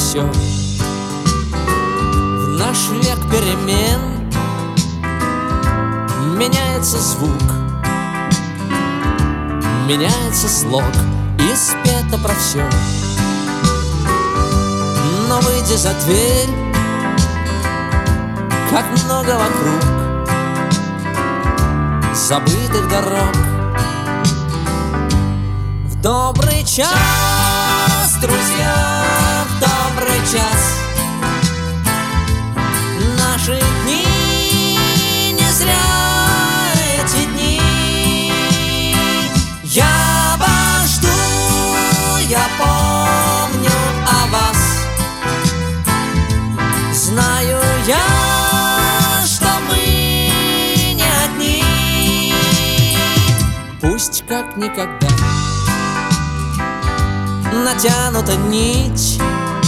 все. В наш век перемен меняется звук, меняется слог, и спето про все. Но выйди за дверь, как много вокруг забытых дорог. В добрый час, друзья, в добрый час. Наши дни не зря эти дни. Я вас жду, я помню о вас. Знаю я, что мы не одни. Пусть как никогда натянута нить,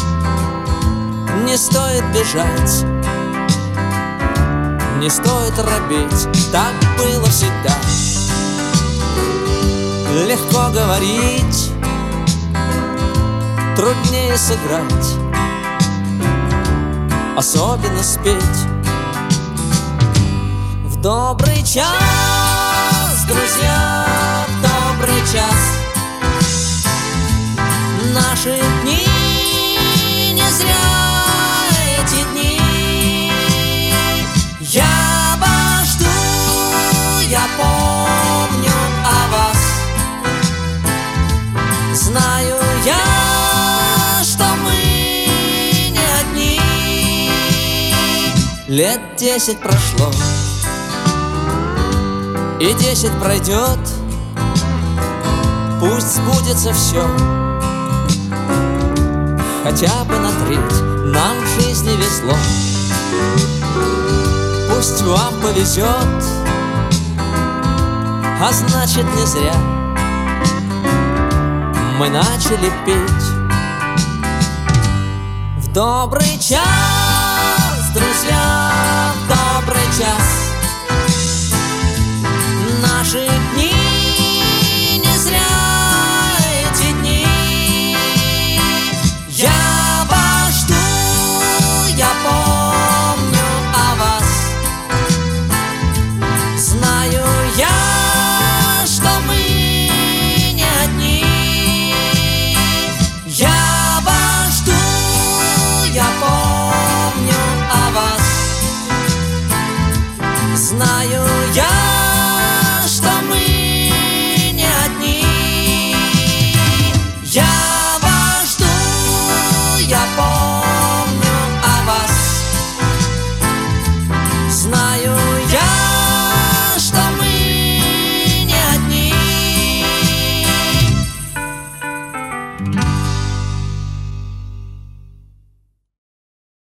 не стоит бежать, не стоит робеть. Так было всегда. Легко говорить, труднее сыграть, особенно спеть. В добрый час, друзья, в добрый час. Наши дни не зря эти дни. Я вас жду, я помню о вас. Знаю я, что мы не одни. Лет 10 прошло, и 10 пройдет. Пусть сбудется все, хотя бы на треть нам в жизни везло. Пусть вам повезет, а значит не зря мы начали петь. В добрый час,